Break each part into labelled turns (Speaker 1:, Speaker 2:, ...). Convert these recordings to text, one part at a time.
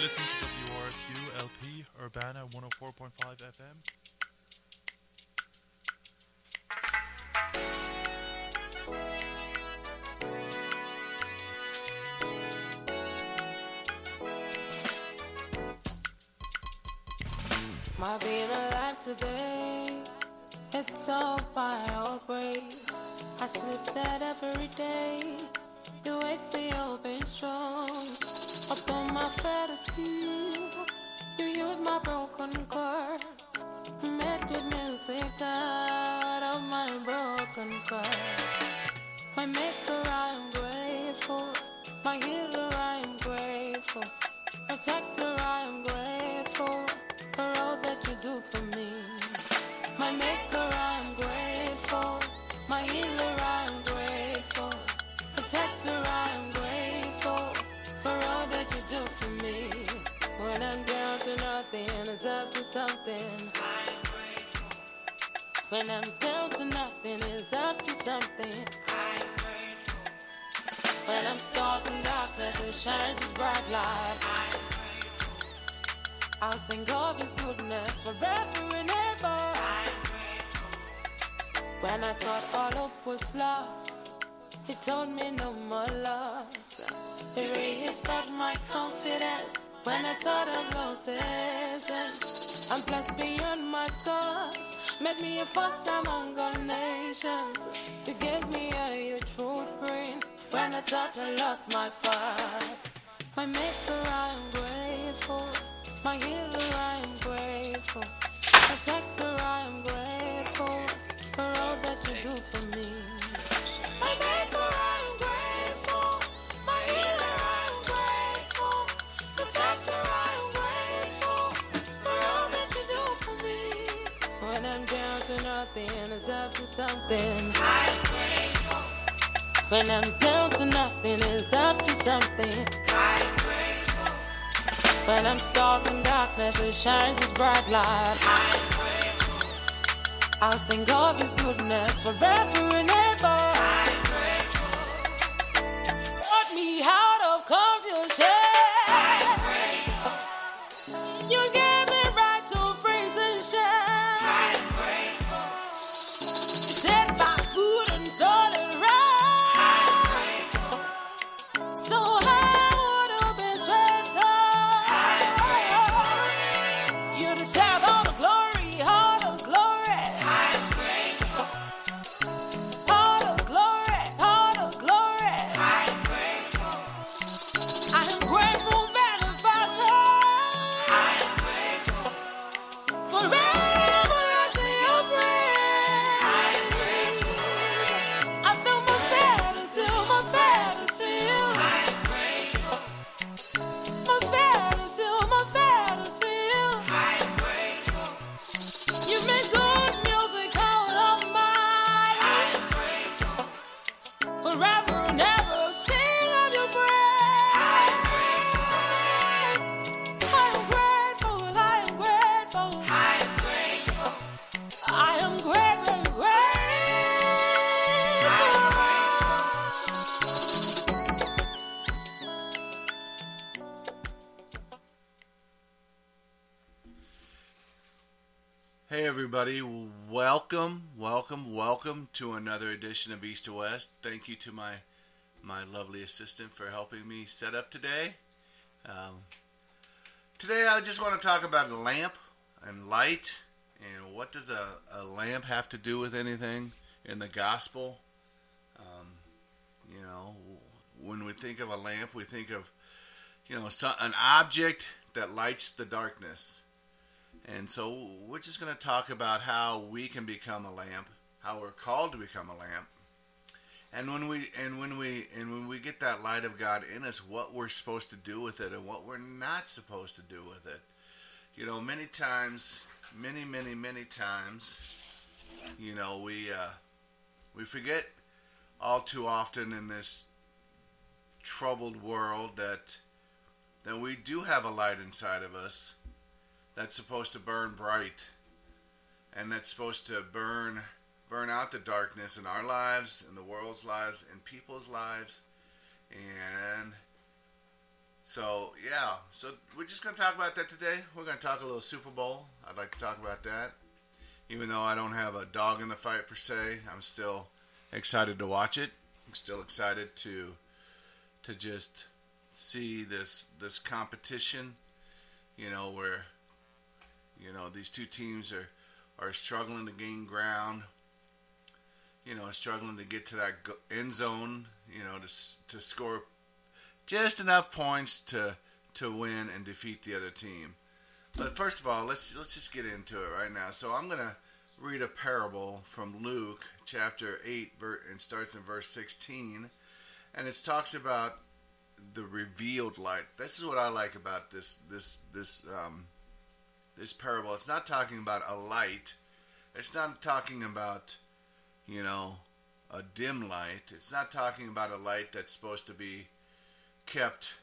Speaker 1: listening to WRFU LP Urbana 104.5 FM.
Speaker 2: My being alive today, it's all by all grace. I sleep that every day. You wake me up and strong. Upon my fantasy, you healed my broken chords. Made good music out of my broken chords. My maker, I am grateful. My healer, I am grateful. Protector, I am grateful for all that you do for me. My maker, I am grateful. My healer, I am grateful. Protector, I am grateful for all that you do for me. When I'm down to nothing, it's up to something. I'm grateful. When I'm down to nothing, it's up to something. I'm grateful. When I'm stuck in darkness, it shines His bright light. I'm grateful. I'll sing of His goodness forever and ever. I'm grateful. When I thought all hope was lost, He told me no more loss. He restored my confidence when I thought I'd lost essence. I'm blessed beyond my thoughts, made me a force among all nations. You gave me a huge footprint when I thought I lost my path. My maker, I am grateful. My healer, I am grateful. Protector, I am grateful for all that you do for me. My maker, I am grateful. My healer, I am grateful. Protector, I am grateful for all that you do for me. When I'm down to nothing, it's up to something. I'm grateful. When I'm down to nothing, it's up to something. I'm grateful. When I'm stuck in darkness, it shines His bright light. I'm grateful. I'll sing of His goodness forever and ever. I'm grateful. Brought me out of confusion. I'm grateful. You gave me right to praise and shine. I'm grateful. You set my foot on solid rock. I'm grateful. So I would have been swept up. I'm grateful. You deserve all the glory, all the glory. I'm grateful. All the glory, all the glory. I'm grateful. I am grateful, benefactor. I'm grateful. Forever I say your praise. I'm grateful. After my fantasy, my fantasy. I'm grateful. My fantasy, my fantasy. I'm grateful. You make good music out of my life. I'm grateful. Forever and ever sing of your praise. I'm grateful. I am grateful. I am grateful. I'm grateful. I am grateful, grateful.
Speaker 3: Hey everybody, welcome to another edition of East to West. Thank you to my lovely assistant for helping me set up today. Today I just want to talk about a lamp and light, and what does a lamp have to do with anything in the gospel. When we think of a lamp, we think of an object that lights the darkness. And so we're just going to talk about how we can become a lamp, how we're called to become a lamp, and when we get that light of God in us, what we're supposed to do with it and what we're not supposed to do with it. Many times, many times, we forget all too often in this troubled world that we do have a light inside of us that's supposed to burn bright, and that's supposed to burn out the darkness in our lives, in the world's lives, in people's lives, and So, yeah. So, we're just going to talk about that today. We're going to talk a little Super Bowl. I'd like to talk about that. Even though I don't have a dog in the fight per se, I'm still excited to watch it. I'm still excited to just see this competition, where, these two teams are struggling to gain ground, struggling to get to that end zone, to score just enough points to win and defeat the other team. But first of all, let's just get into it right now. So I'm going to read a parable from Luke chapter 8, and starts in verse 16. And it talks about the revealed light. This is what I like about this parable. It's not talking about a light. It's not talking about, a dim light. It's not talking about a light that's supposed to be kept,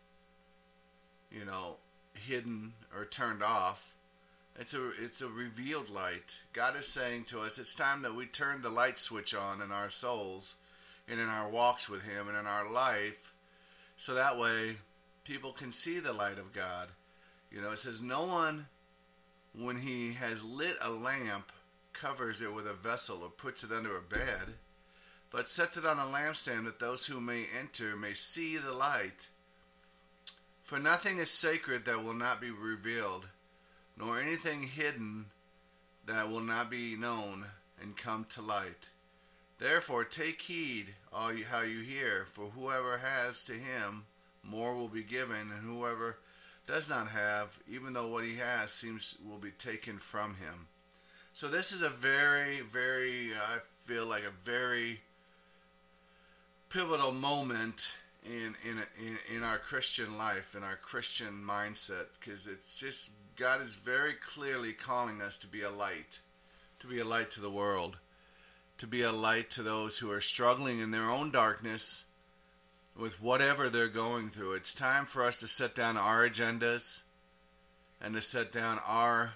Speaker 3: hidden or turned off. It's a revealed light. God is saying to us, it's time that we turn the light switch on in our souls and in our walks with Him and in our life, so that way people can see the light of God. It says, no one, when he has lit a lamp, covers it with a vessel or puts it under a bed, but sets it on a lampstand that those who may enter may see the light. For nothing is sacred that will not be revealed, nor anything hidden that will not be known and come to light. Therefore take heed how you hear, for whoever has, to him more will be given, and whoever does not have, even though what he has will be taken from him. So this is a very, very, I feel like a very pivotal moment in our Christian life, in our Christian mindset, because it's just, God is very clearly calling us to be a light to the world, to be a light to those who are struggling in their own darkness with whatever they're going through. It's time for us to set down our agendas and to set down our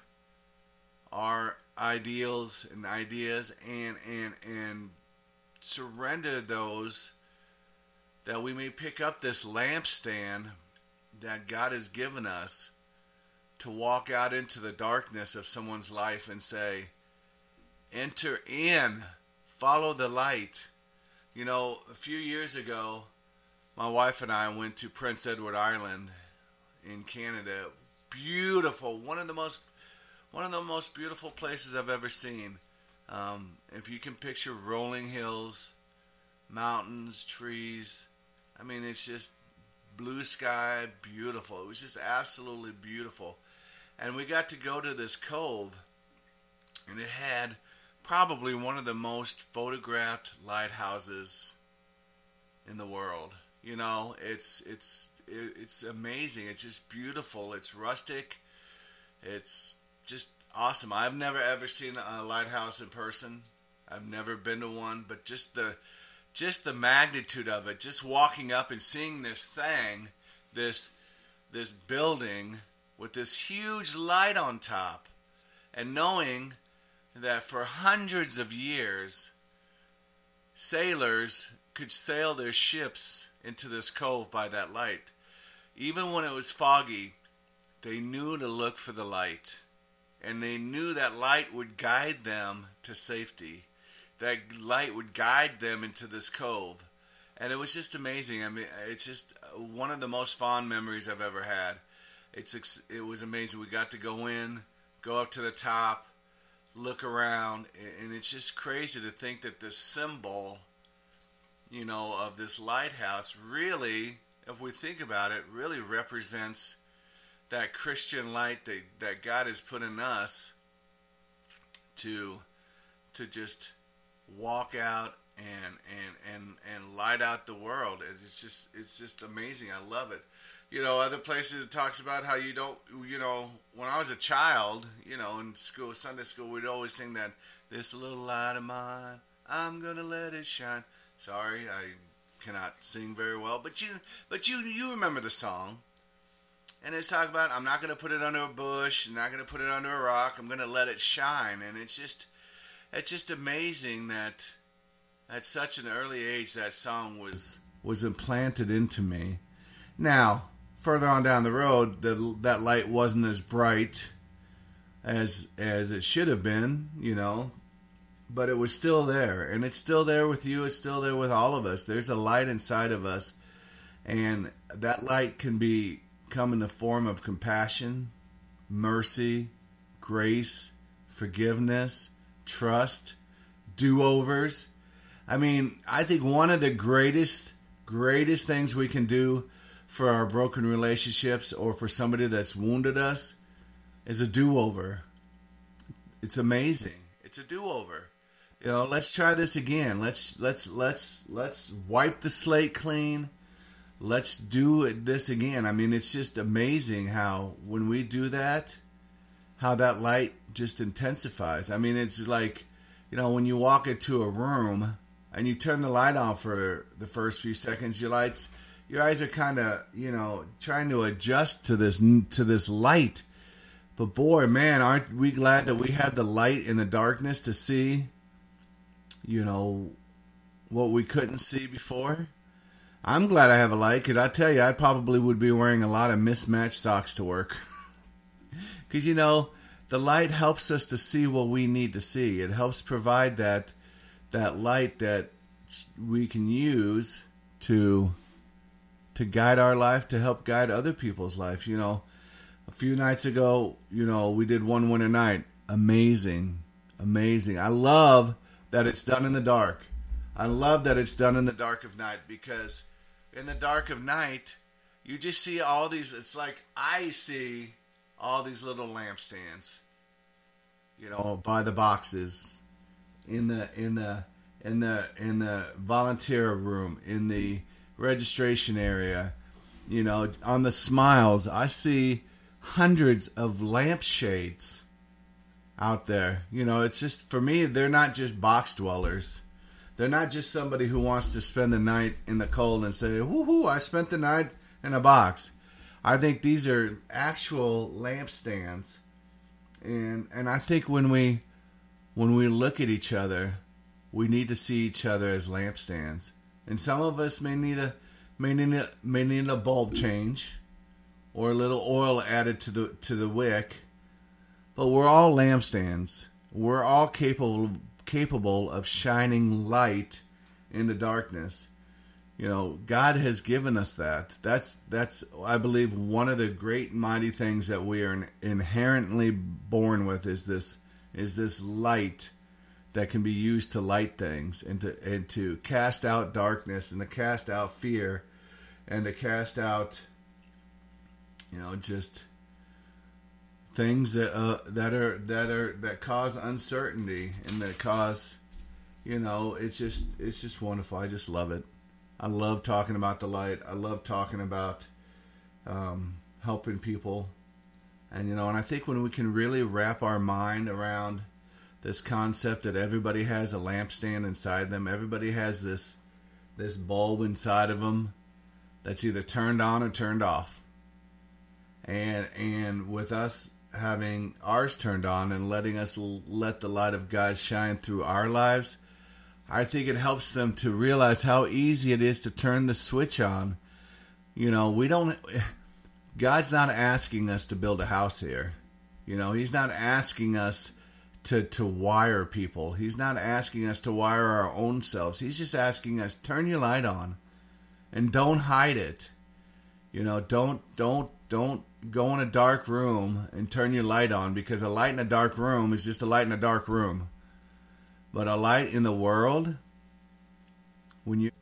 Speaker 3: ideals and ideas and surrender those, that we may pick up this lampstand that God has given us to walk out into the darkness of someone's life and say, enter in, follow the light. A few years ago, my wife and I went to Prince Edward Island in Canada. Beautiful, one of the most beautiful places I've ever seen. If you can picture rolling hills, mountains, trees, it's just blue sky, beautiful. It was just absolutely beautiful. And we got to go to this cove, and it had probably one of the most photographed lighthouses in the world. It's amazing. It's just beautiful. It's rustic. It's just awesome. I've never ever seen a lighthouse in person. I've never been to one, but just the magnitude of it, just walking up and seeing this thing, this building with this huge light on top, and knowing that for hundreds of years, sailors could sail their ships into this cove by that light. Even when it was foggy, they knew to look for the light, and they knew that light would guide them to safety. That light would guide them into this cove. And it was just amazing. It's just one of the most fond memories I've ever had. It was amazing. We got to go in, go up to the top, look around, and it's just crazy to think that this symbol, of this lighthouse really, if we think about it, really represents that Christian light that God has put in us to just walk out and light out the world. It's just amazing. I love it. Other places it talks about how you don't, when I was a child, in school, Sunday school, we'd always sing that, this little light of mine, I'm gonna let it shine. Sorry, I cannot sing very well, but you remember the song. And it's talking about, I'm not gonna put it under a bush, I'm not gonna put it under a rock, I'm gonna let it shine. And it's just amazing that at such an early age that song was implanted into me. Now, further on down the road, that light wasn't as bright as it should have been, you know, but it was still there, and it's still there with you. It's still there with all of us. There's a light inside of us, and that light can come in the form of compassion, mercy, grace, forgiveness, trust, do-overs. I mean, I think one of the greatest things we can do for our broken relationships or for somebody that's wounded us is a do-over. It's amazing. It's a do-over. You know, let's try this again. Let's wipe the slate clean. Let's do this again. I mean, it's just amazing how when we do that, how that light just intensifies. I mean, it's like, you know, when you walk into a room and you turn the light on for the first few seconds, your eyes are kind of, you know, trying to adjust to this light. But boy, man, aren't we glad that we have the light in the darkness to see, you know, what we couldn't see before? I'm glad I have a light, because I tell you, I probably would be wearing a lot of mismatched socks to work. Because, you know, the light helps us to see what we need to see. It helps provide that light that we can use to guide our life, to help guide other people's life. You know, a few nights ago, you know, we did One Winter Night. Amazing. I love that it's done in the dark. I love that it's done in the dark of night, because in the dark of night, you just see all these, it's like I see all these little lampstands, you know, by the boxes, in the volunteer room, in the registration area, you know, on the smiles. I see hundreds of lampshades out there. You know, it's just, for me, they're not just box dwellers. They're not just somebody who wants to spend the night in the cold and say, woohoo, I spent the night in a box. I think these are actual lampstands. And I think when we look at each other, we need to see each other as lampstands. And some of us may need a bulb change or a little oil added to the wick. But we're all lampstands. We're all capable of shining light in the darkness. You know, God has given us that. That's I believe one of the great mighty things that we are inherently born with is this light that can be used to light things and to cast out darkness and to cast out fear and to cast out, you know, just things that cause uncertainty and that cause, you know, it's just wonderful. I just love it. I love talking about the light. I love talking about helping people, and you know, and I think when we can really wrap our mind around this concept that everybody has a lampstand inside them, everybody has this bulb inside of them that's either turned on or turned off, and with us having ours turned on and letting us let the light of God shine through our lives, I think it helps them to realize how easy it is to turn the switch on. You know, God's not asking us to build a house here. You know, He's not asking us to wire people. He's not asking us to wire our own selves. He's just asking us, turn your light on and don't hide it. You know, don't go in a dark room and turn your light on, because a light in a dark room is just a light in a dark room. But a light in the world, when you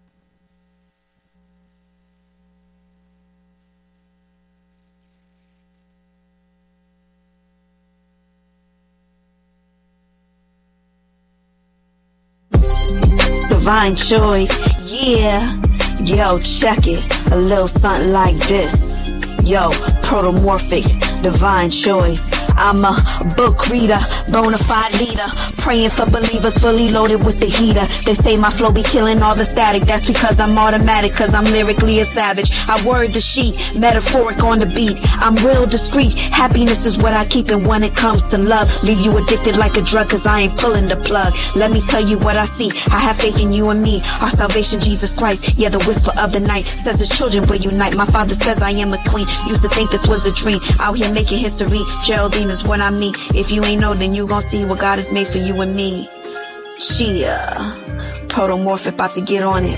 Speaker 4: Divine choice, yeah. Yo, check it. A little something like this. Yo, protomorphic, divine choice. I'm a book reader, bona fide leader, praying for believers, fully loaded with the heater. They say my flow be killing all the static. That's because I'm automatic, cause I'm lyrically a savage. I word the sheet, metaphoric on the beat. I'm real discreet, happiness is what I keep. And when it comes to love, leave you addicted like a drug, cause I ain't pulling the plug. Let me tell you what I see, I have faith in you and me. Our salvation, Jesus Christ, yeah, the whisper of the night says his children will unite. My father says I am a queen, used to think this was a dream. Out here making history, Geraldine is what I mean. If you ain't know, then you gon' see what God has made for you and me. Protomorphic, about to get on it.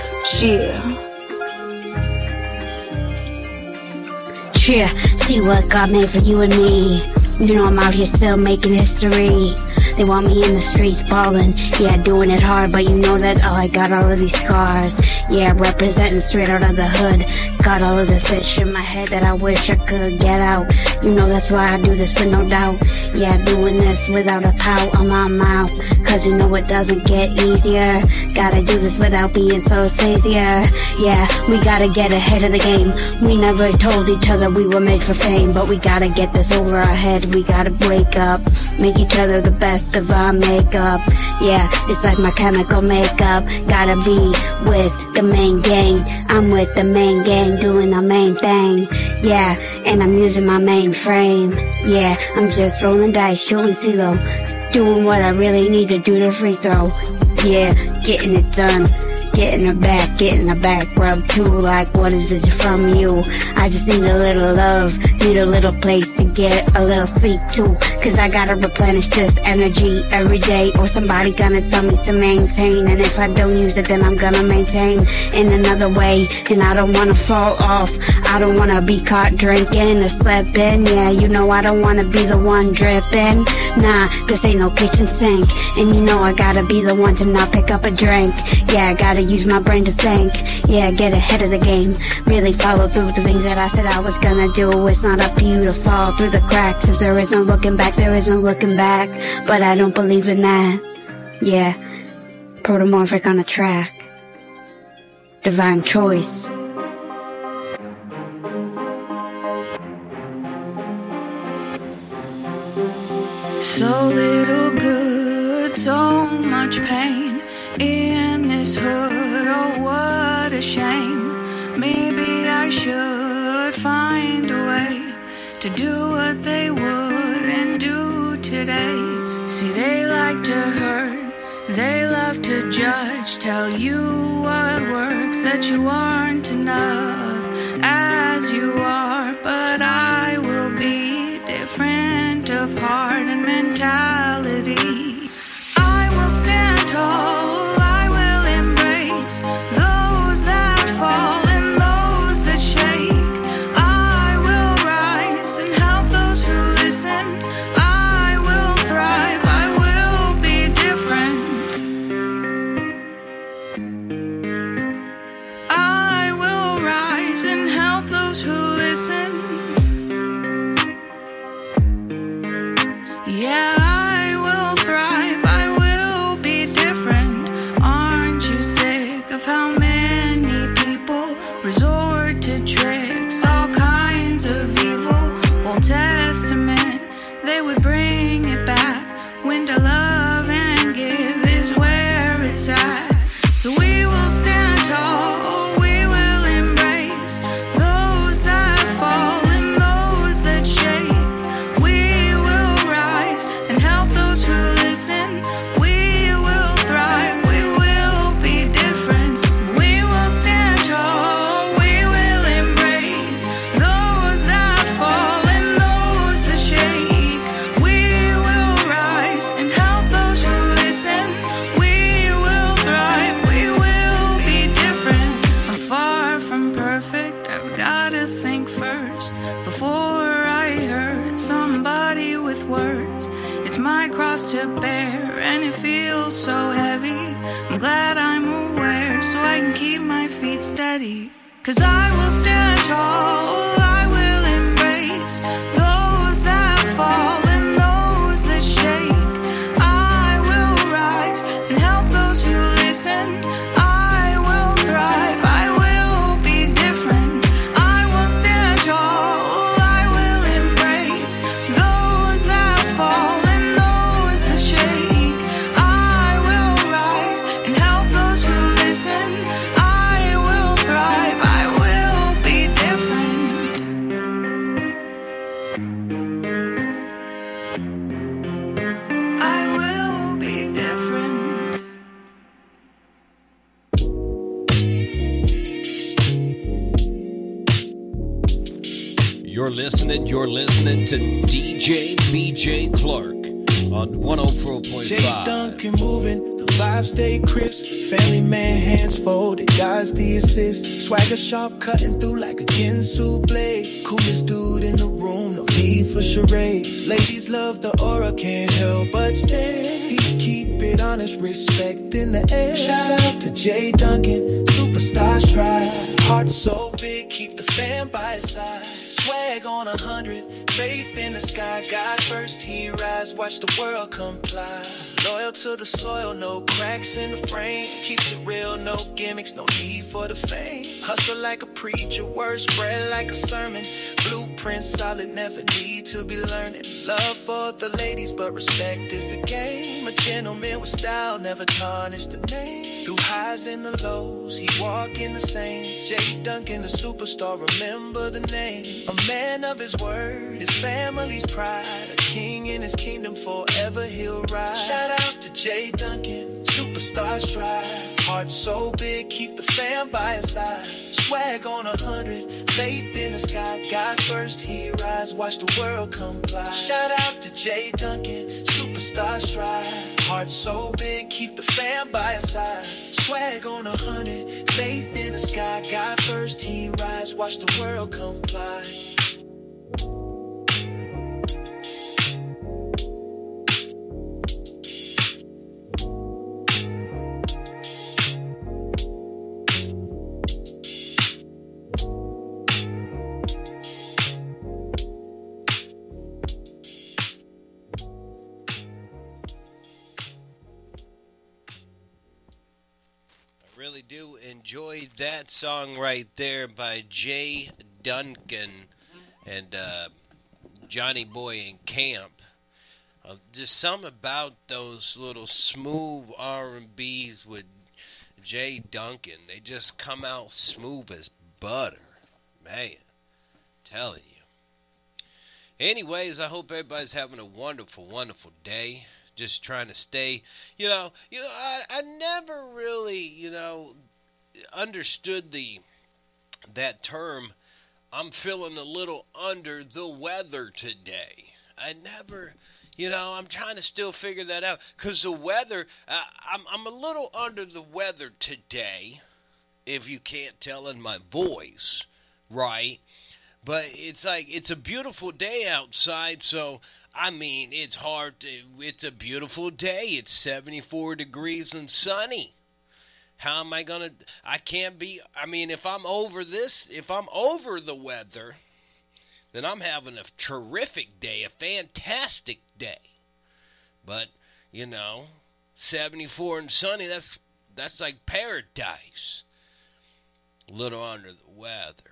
Speaker 5: Cheer, see what God made for you and me. You know I'm out here still making history. They want me in the streets ballin', yeah, doing it hard, but you know that I got all of these scars. Yeah, representing straight out of the hood. Got all of the fish in my head that I wish I could get out. You know that's why I do this with no doubt. Yeah, doing this without a pout on my mouth, cause you know it doesn't get easier. Gotta do this without being so sazier. Yeah, we gotta get ahead of the game. We never told each other we were made for fame, but we gotta get this over our head. We gotta wake up, make each other the best of our makeup. Yeah, it's like my chemical makeup. Gotta be with the main gang. I'm with the main gang, doing the main thing. Yeah, and I'm using my mainframe. Yeah, I'm just rolling dice, shooting CeeLo, doing what I really need to do to free throw. Yeah, getting it done. Getting her back rub too. Like, what is it from you? I just need a little love, need a little place to get a little sleep too. Cause I gotta replenish this energy every day, or somebody gonna tell me to maintain. And if I don't use it, then I'm gonna maintain in another way. And I don't wanna fall off, I don't wanna be caught drinking or slipping. Yeah, you know I don't wanna be the one dripping. Nah, this ain't no kitchen sink. And you know I gotta be the one to not pick up a drink. Yeah, I gotta use my brain to think. Yeah, get ahead of the game. Really follow through the things that I said I was gonna do. It's not up to you to fall through the cracks. If there is no looking back, there is no looking back. But I don't believe in that. Yeah, protomorphic on a track. Divine choice.
Speaker 2: So little good, so much pain in this hood. Oh, what a shame. Maybe I should find a way to do what they wouldn't do today. See, they like to hurt, they love to judge, tell you what works, that you aren't enough as you are. But I will be different of heart and mentality. I will stand tall, I will embrace those that fall and those that shake. I will rise and help those who listen. I will thrive, I will be different. I will rise and help those who listen. Yeah, I will thrive, I will be different. Aren't you sick of how many people resort to tricks, all kinds of evil? Old Testament, they would bring it back. When to love and give is where it's at. So we will stand tall, we will embrace those that fall and those that shake. We will rise and help those who listen. We will thrive, we will be different. We will stand tall, we will embrace those that fall and those that shake. We will rise and help those who listen. We will thrive, we will be different. I'm far from perfect, I've gotta think first before I hurt somebody with words. It's my cross to bear and it feels so heavy. I'm glad I'm aware so I can keep my feet steady. Cause I will stand tall, I will embrace those that fall and those that shake. I will rise and help those who listen. I will thrive, I will be different. I will stand tall, I will embrace those
Speaker 6: listening. You're listening to DJ BJ Clark on 104.5.
Speaker 7: Jay Duncan moving, the vibes stay crisp. Family man, hands folded, God's the assist. Swagger sharp, cutting through like a Ginsu blade. Coolest dude in the room, no need for charades. Ladies love the aura, can't help but stare. He keep it honest, respect in the air. Shout out to Jay Duncan, superstar stride. Heart so big, keep the fam by his side. Swag on 100, faith in the sky. God first, he rise, watch the world comply. Loyal to the soil, no cracks in the frame. Keeps it real, no gimmicks, no need for the fame. Hustle like a preacher, words spread like a sermon. Blueprint solid, never need to be learning. Love for the ladies, but respect is the game. A gentleman with style, never tarnish the name. Through highs and the lows, he walking the same. Jay Duncan, the superstar, remember the name. A man of his word, his family's pride. A king in his kingdom, forever he'll ride. Shout out to Jay Duncan, superstar stride. Heart so big, keep the fam by his side. Swag on 100, faith in the sky. God first, he rise, watch the world comply. Shout out to Jay Duncan, superstar stride. Heart so big, keep the fam by his side. Swag on 100, faith in the sky. God first, he rise, watch the world comply.
Speaker 6: Really do enjoy that song right there by Jay Duncan and Johnny Boy in Camp. Just something about those little smooth R&Bs with Jay Duncan. They just come out smooth as butter. Man, telling you. Anyways, I hope everybody's having a wonderful, wonderful day. Just trying to stay, I never really, understood that term. I'm feeling a little under the weather today. I never, I'm trying to still figure that out because the weather. I'm a little under the weather today, if you can't tell in my voice, right? But it's a beautiful day outside, so. I mean, it's a beautiful day. It's 74 degrees and sunny. How am I going to, if I'm over the weather, then I'm having a terrific day, a fantastic day. But, 74 and sunny, that's like paradise. A little under the weather.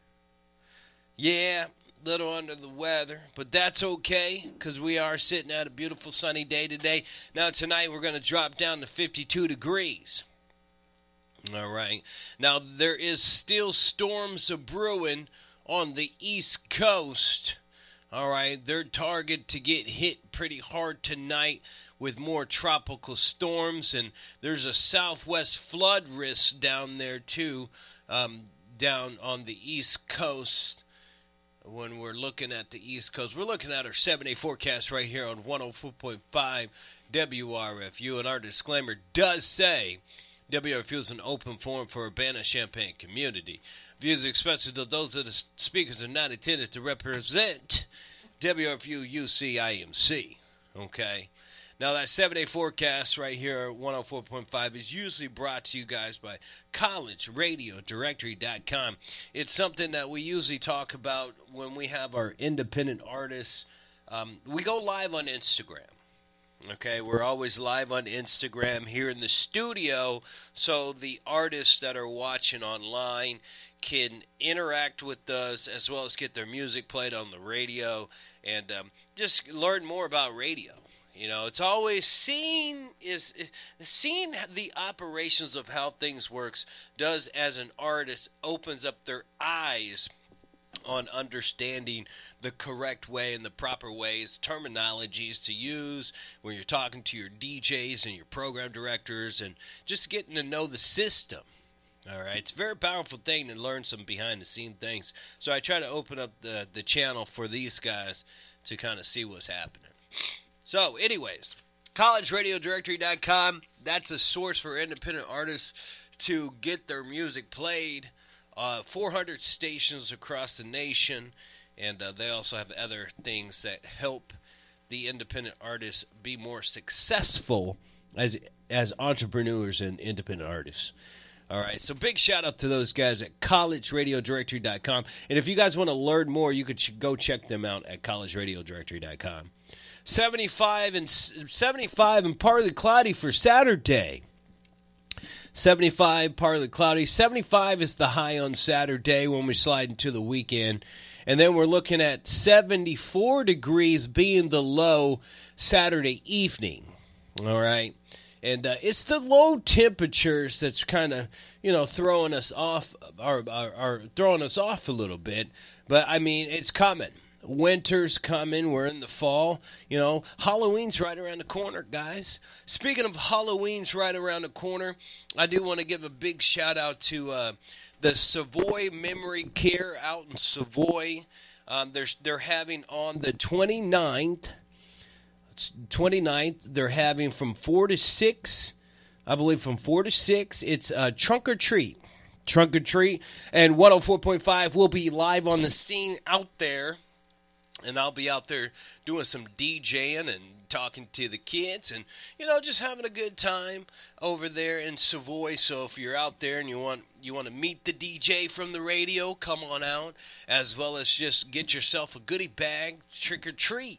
Speaker 6: Yeah. Little under the weather, but that's okay because we are sitting at a beautiful sunny day today. Now tonight we're going to drop down to 52 degrees. All right. Now there is still storms a-brewing on the East Coast. All right. They're targeted to get hit pretty hard tonight with more tropical storms, and there's a southwest flood risk down there too, down on the East Coast. When we're looking at the East Coast, we're looking at our 7-day forecast right here on 104.5 WRFU, and our disclaimer does say WRFU is an open forum for Urbana-Champaign community. Views expressed to those of the speakers are not intended to represent WRFU UCIMC, okay? Now, that 7-day forecast right here at 104.5 is usually brought to you guys by collegeradiodirectory.com. It's something that we usually talk about when we have our independent artists. We go live on Instagram. Okay, we're always live on Instagram here in the studio, so the artists that are watching online can interact with us as well as get their music played on the radio and just learn more about radio. It's always seeing the operations of how things works does as an artist opens up their eyes on understanding the correct way and the proper ways, terminologies to use when you're talking to your DJs and your program directors and just getting to know the system. All right, it's a very powerful thing to learn some behind-the-scene things. So I try to open up the channel for these guys to kind of see what's happening. So, anyways, collegeradiodirectory.com, that's a source for independent artists to get their music played. 400 stations across the nation, and they also have other things that help the independent artists be more successful as entrepreneurs and independent artists. All right, so big shout out to those guys at collegeradiodirectory.com. And if you guys want to learn more, you could go check them out at collegeradiodirectory.com. 75 and partly cloudy for Saturday. 75, partly cloudy. 75 is the high on Saturday when we slide into the weekend. And then we're looking at 74 degrees being the low Saturday evening. All right. And it's the low temperatures that's kind of, throwing us off, are throwing us off a little bit. But, I mean, it's coming. Winter's coming. We're in the fall. Halloween's right around the corner, guys. Speaking of Halloween's right around the corner, I do want to give a big shout-out to the Savoy Memory Care out in Savoy. They're having on the 29th, they're having from 4 to 6, I believe from 4 to 6, it's Trunk or Treat. Trunk or Treat, and 104.5 will be live on the scene out there, and I'll be out there doing some DJing and talking to the kids and, just having a good time over there in Savoy. So if you're out there and you want to meet the DJ from the radio, come on out, as well as just get yourself a goodie bag, trick or treat.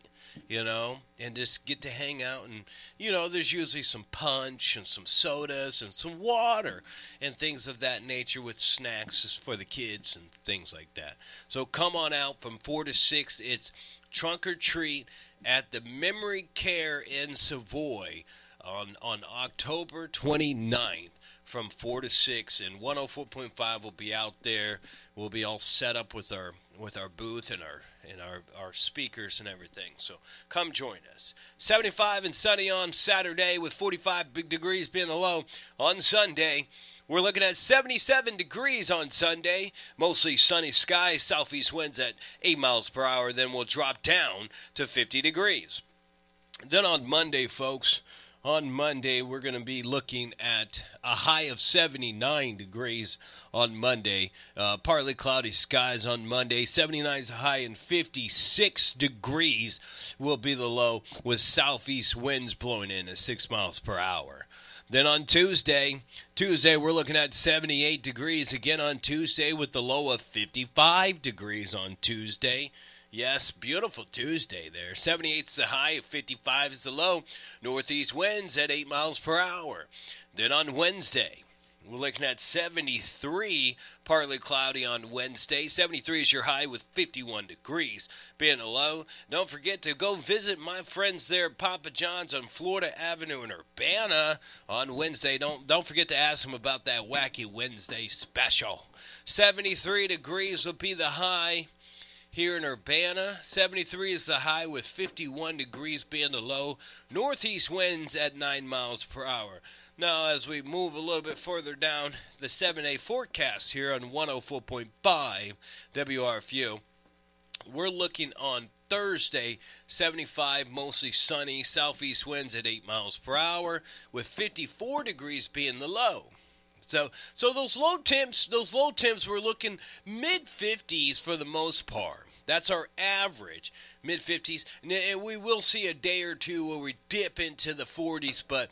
Speaker 6: And just get to hang out. And, there's usually some punch and some sodas and some water and things of that nature with snacks for the kids and things like that. So come on out from 4 to 6. It's Trunk or Treat at the Memory Care in Savoy on October 29th. From 4 to 6, and 104.5 will be out there. We'll be all set up with our booth and our speakers and everything. So come join us. 75 and sunny on Saturday with 45 degrees being the low. On Sunday, we're looking at 77 degrees on Sunday. Mostly sunny skies, southeast winds at 8 miles per hour. Then we'll drop down to 50 degrees. Then on Monday, folks, on Monday, we're going to be looking at a high of 79 degrees on Monday. Partly cloudy skies on Monday. 79 is a high and 56 degrees will be the low with southeast winds blowing in at 6 miles per hour. Then on Tuesday, we're looking at 78 degrees again on Tuesday with the low of 55 degrees on Tuesday. Yes, beautiful Tuesday there. 78 is the high, 55 is the low. Northeast winds at 8 miles per hour. Then on Wednesday, we're looking at 73, partly cloudy on Wednesday. 73 is your high with 51 degrees being a low. Don't forget to go visit my friends there at Papa John's on Florida Avenue in Urbana on Wednesday. Don't forget to ask them about that Wacky Wednesday special. 73 degrees will be the high here in Urbana. 73 is the high with 51 degrees being the low. Northeast winds at 9 miles per hour. Now, as we move a little bit further down the 7-day forecast here on 104.5 WRFU, we're looking on Thursday, 75, mostly sunny, southeast winds at 8 miles per hour, with 54 degrees being the low. So those low temps, we're looking mid-50s for the most part. That's our average, mid-50s. And we will see a day or two where we dip into the 40s, but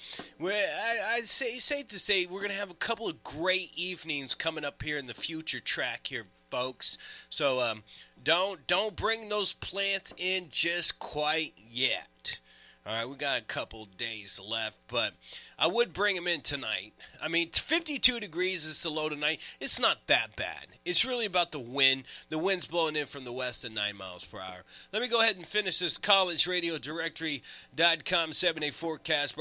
Speaker 6: I'd say safe to say we're going to have a couple of great evenings coming up here in the future track here, folks. So don't bring those plants in just quite yet. All right, we got a couple days left, but I would bring them in tonight. I mean, 52 degrees is the low tonight. It's not that bad. It's really about the wind. The wind's blowing in from the west at 9 miles per hour. Let me go ahead and finish this collegeradiodirectory.com 7-day forecast.